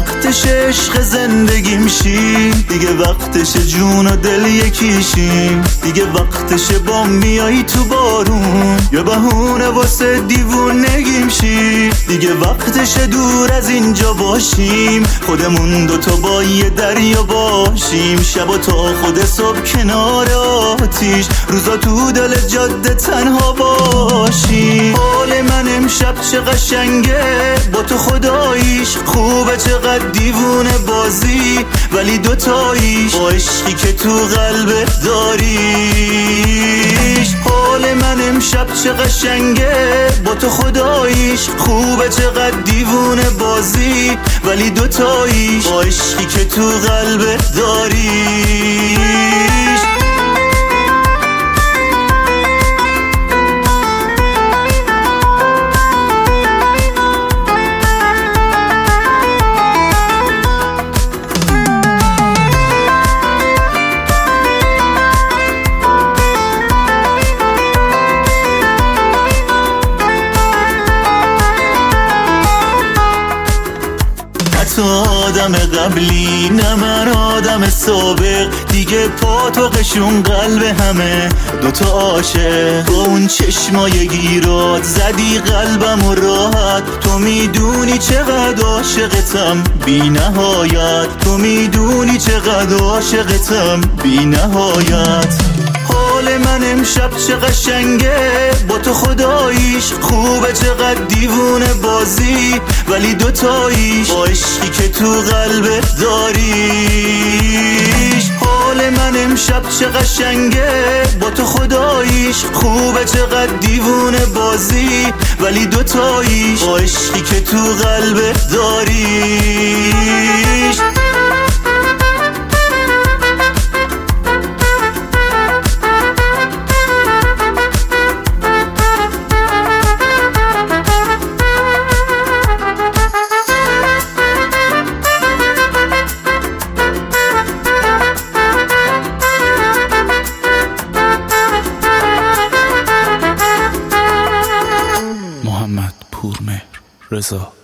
وقتش عشق زندگیم شی، دیگه وقتش جون و دل یکیشیم، دیگه وقتش با میایی تو بارون یا بهونه واسه دیوونگیم شی، دیگه وقتش دور از اینجا باشیم، خودمون دوتا با یه دریا باشیم، شب تا خود صبح کنار آتیش، روزا تو دل جاده تنها باشیم. حال من امشب چه قشنگه با تو خداییش، خوبه چقدر دیوونه بازی ولی دوتاییش، با عشقی که تو قلبت داریش. حال من امشب چه قشنگه با تو خداییش، خوبه چقدر دیوونه بازی ولی دوتاییش، با عشقی که تو قلبت داریش. تو آدم قبلی نه من آدم سابق، دیگه پا تو قشون قلب همه دوتا عاشق، با اون چشمای گیرات زدی قلبم و راحت، تو میدونی چقدر عاشقتم بی نهایت، تو میدونی چقدر عاشقتم بی نهایت. حال من امشب چه قشنگه با تو خداییش، خوبه چقدر دیوونه بازی ولی دوتاییش، با عشقی که تو قلبت داریش. حال من امشب چه قشنگه با تو خداییش، خوبه چقدر دیوونه بازی ولی دوتاییش، با عشقی که تو قلبت داریش. محمد پورمهر رضا